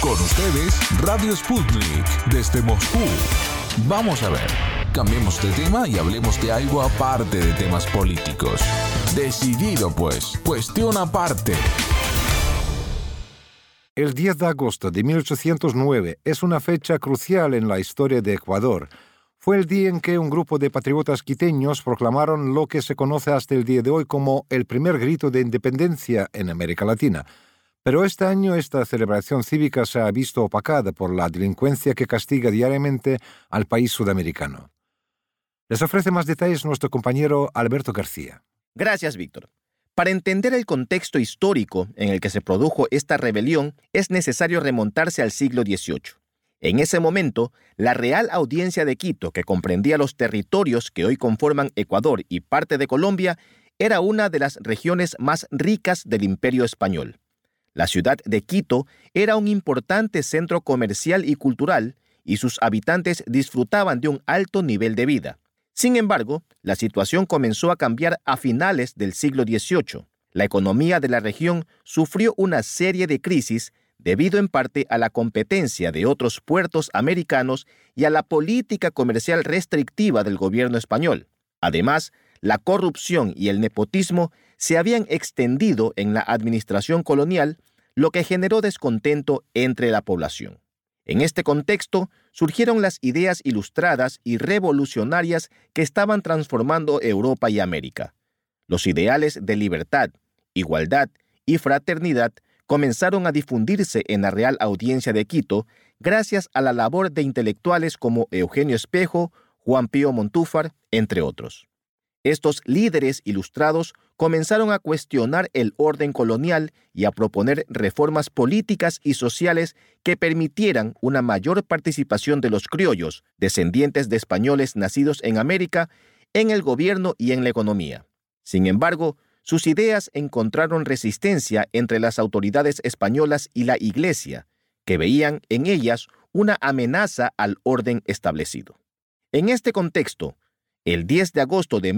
Con ustedes, Radio Sputnik, desde Moscú. Vamos a ver, cambiemos de tema y hablemos de algo aparte de temas políticos. Decidido pues, cuestión aparte. El 10 de agosto de 1809 es una fecha crucial en la historia de Ecuador. Fue el día en que un grupo de patriotas quiteños proclamaron lo que se conoce hasta el día de hoy como el primer grito de independencia en América Latina. Pero este año esta celebración cívica se ha visto opacada por la delincuencia que castiga diariamente al país sudamericano. Les ofrece más detalles nuestro compañero Alberto García. Gracias, Víctor. Para entender el contexto histórico en el que se produjo esta rebelión, es necesario remontarse al siglo XVIII. En ese momento, la Real Audiencia de Quito, que comprendía los territorios que hoy conforman Ecuador y parte de Colombia, era una de las regiones más ricas del Imperio Español. La ciudad de Quito era un importante centro comercial y cultural, y sus habitantes disfrutaban de un alto nivel de vida. Sin embargo, la situación comenzó a cambiar a finales del siglo XVIII. La economía de la región sufrió una serie de crisis debido en parte a la competencia de otros puertos americanos y a la política comercial restrictiva del gobierno español. Además, la corrupción y el nepotismo se habían extendido en la administración colonial, lo que generó descontento entre la población. En este contexto, surgieron las ideas ilustradas y revolucionarias que estaban transformando Europa y América. Los ideales de libertad, igualdad y fraternidad comenzaron a difundirse en la Real Audiencia de Quito gracias a la labor de intelectuales como Eugenio Espejo, Juan Pío Montúfar, entre otros. Estos líderes ilustrados comenzaron a cuestionar el orden colonial y a proponer reformas políticas y sociales que permitieran una mayor participación de los criollos, descendientes de españoles nacidos en América, en el gobierno y en la economía. Sin embargo, sus ideas encontraron resistencia entre las autoridades españolas y la Iglesia, que veían en ellas una amenaza al orden establecido. En este contexto, el 10 de agosto de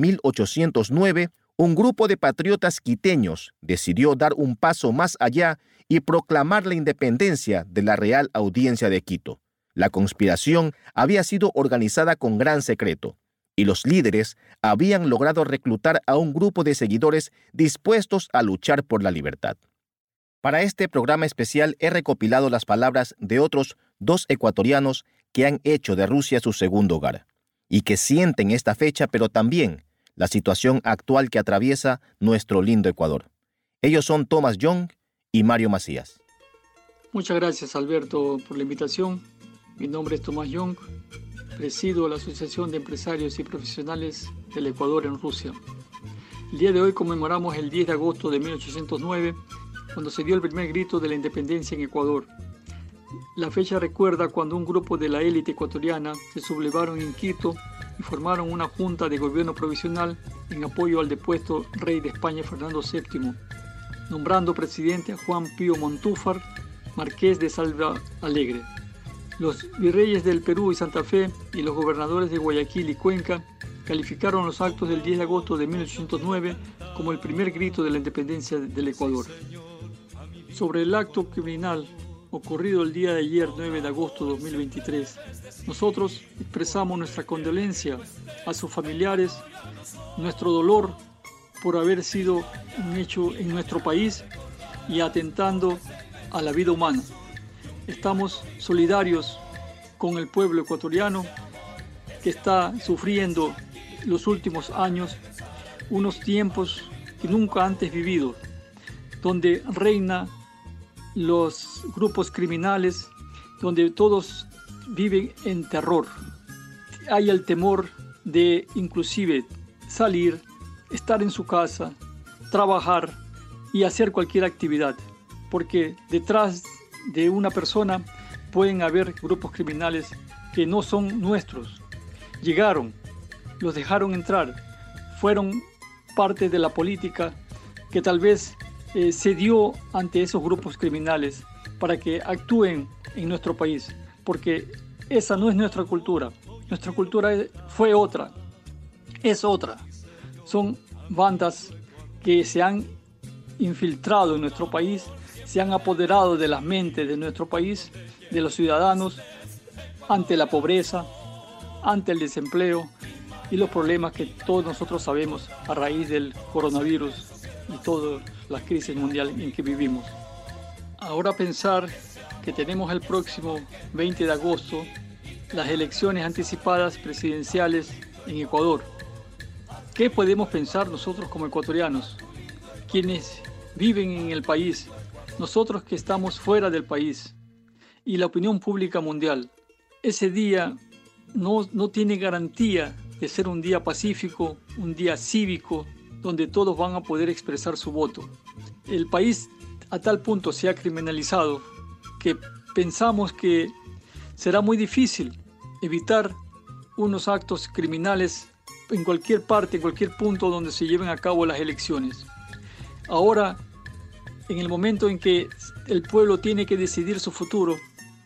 1809, un grupo de patriotas quiteños decidió dar un paso más allá y proclamar la independencia de la Real Audiencia de Quito. La conspiración había sido organizada con gran secreto, y los líderes habían logrado reclutar a un grupo de seguidores dispuestos a luchar por la libertad. Para este programa especial he recopilado las palabras de otros 2 ecuatorianos que han hecho de Rusia su segundo hogar, y que sienten esta fecha, pero también la situación actual que atraviesa nuestro lindo Ecuador. Ellos son Tomás Young y Mario Macías. Muchas gracias, Alberto, por la invitación. Mi nombre es Tomás Young. Presido la Asociación de Empresarios y Profesionales del Ecuador en Rusia. El día de hoy conmemoramos el 10 de agosto de 1809, cuando se dio el primer grito de la independencia en Ecuador. La fecha recuerda cuando un grupo de la élite ecuatoriana se sublevaron en Quito y formaron una junta de gobierno provisional en apoyo al depuesto rey de España Fernando VII, nombrando presidente a Juan Pío Montúfar, marqués de Salva Alegre. Los virreyes del Perú y Santa Fe y los gobernadores de Guayaquil y Cuenca calificaron los actos del 10 de agosto de 1809 como el primer grito de la independencia del Ecuador. Sobre el acto criminal ocurrido el día de ayer, 9 de agosto de 2023, nosotros expresamos nuestra condolencia a sus familiares, nuestro dolor por haber sido un hecho en nuestro país y atentando a la vida humana. Estamos solidarios con el pueblo ecuatoriano que está sufriendo los últimos años unos tiempos que nunca antes vividos, donde reina los grupos criminales, donde todos viven en terror. Hay el temor de inclusive salir, estar en su casa, trabajar y hacer cualquier actividad, porque detrás de una persona pueden haber grupos criminales que no son nuestros. Llegaron, los dejaron entrar, fueron parte de la política que tal vez se dio ante esos grupos criminales para que actúen en nuestro país, porque esa no es nuestra cultura. Nuestra cultura fue otra, es otra. Son bandas que se han infiltrado en nuestro país se han apoderado de las mentes de nuestro país, de los ciudadanos, ante la pobreza, ante el desempleo y los problemas que todos nosotros sabemos a raíz del coronavirus y toda la crisis mundial en que vivimos. Ahora pensar que tenemos el próximo 20 de agosto las elecciones anticipadas presidenciales en Ecuador. ¿Qué podemos pensar nosotros como ecuatorianos, quienes viven en el país, nosotros que estamos fuera del país y la opinión pública mundial? Ese día no tiene garantía de ser un día pacífico, un día cívico, donde todos van a poder expresar su voto. El país a tal punto se ha criminalizado que pensamos que será muy difícil evitar unos actos criminales en cualquier parte, en cualquier punto donde se lleven a cabo las elecciones. Ahora, en el momento en que el pueblo tiene que decidir su futuro,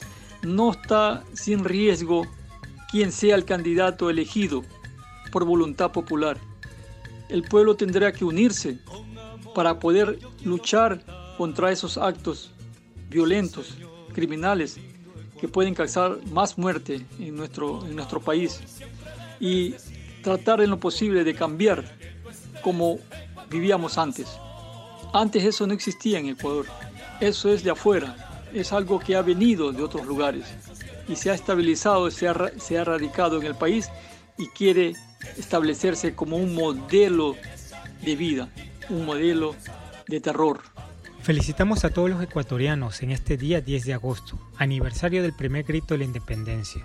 no está sin riesgo quien sea el candidato elegido por voluntad popular. El pueblo tendrá que unirse para poder luchar contra esos actos violentos, criminales, que pueden causar más muerte en nuestro país, y tratar en lo posible de cambiar como vivíamos antes. Antes eso no existía en Ecuador, eso es de afuera, es algo que ha venido de otros lugares y se ha estabilizado, se ha radicado en el país y quiere establecerse como un modelo de vida, un modelo de terror. Felicitamos a todos los ecuatorianos en este día 10 de agosto, aniversario del primer grito de la independencia,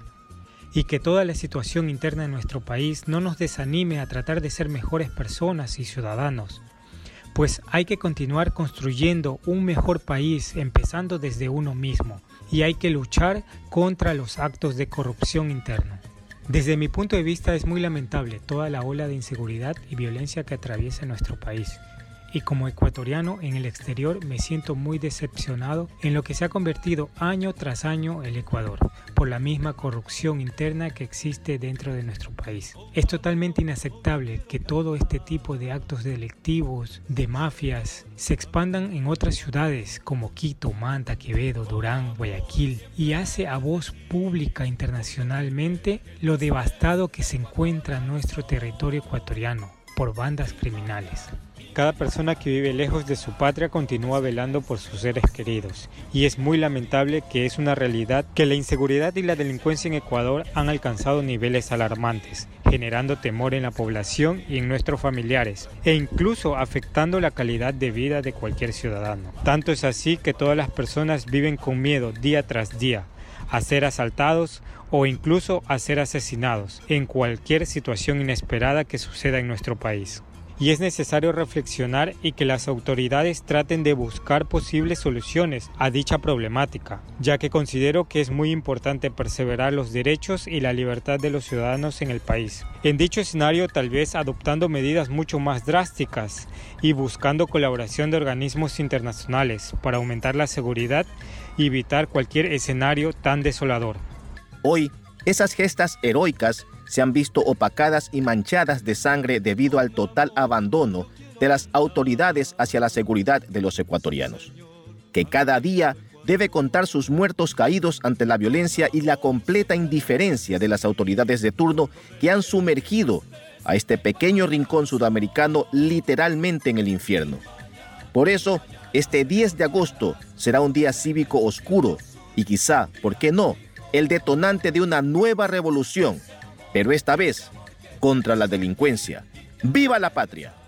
y que toda la situación interna de nuestro país no nos desanime a tratar de ser mejores personas y ciudadanos, pues hay que continuar construyendo un mejor país empezando desde uno mismo, y hay que luchar contra los actos de corrupción interna. Desde mi punto de vista es muy lamentable toda la ola de inseguridad y violencia que atraviesa nuestro país. Y como ecuatoriano en el exterior me siento muy decepcionado en lo que se ha convertido año tras año el Ecuador, por la misma corrupción interna que existe dentro de nuestro país. Es totalmente inaceptable que todo este tipo de actos delictivos, de mafias, se expandan en otras ciudades como Quito, Manta, Quevedo, Durán, Guayaquil, y hace a voz pública internacionalmente lo devastado que se encuentra nuestro territorio ecuatoriano por bandas criminales. Cada persona que vive lejos de su patria continúa velando por sus seres queridos, y es muy lamentable que es una realidad que la inseguridad y la delincuencia en Ecuador han alcanzado niveles alarmantes, generando temor en la población y en nuestros familiares, e incluso afectando la calidad de vida de cualquier ciudadano. Tanto es así que todas las personas viven con miedo día tras día a ser asaltados o incluso a ser asesinados en cualquier situación inesperada que suceda en nuestro país. Y es necesario reflexionar y que las autoridades traten de buscar posibles soluciones a dicha problemática, ya que considero que es muy importante perseverar los derechos y la libertad de los ciudadanos en el país. En dicho escenario, tal vez adoptando medidas mucho más drásticas y buscando colaboración de organismos internacionales para aumentar la seguridad y evitar cualquier escenario tan desolador. Hoy, esas gestas heroicas se han visto opacadas y manchadas de sangre debido al total abandono de las autoridades hacia la seguridad de los ecuatorianos, que cada día debe contar sus muertos caídos ante la violencia y la completa indiferencia de las autoridades de turno que han sumergido a este pequeño rincón sudamericano literalmente en el infierno. Por eso, este 10 de agosto será un día cívico oscuro y quizá, ¿por qué no?, el detonante de una nueva revolución, pero esta vez contra la delincuencia. ¡Viva la patria!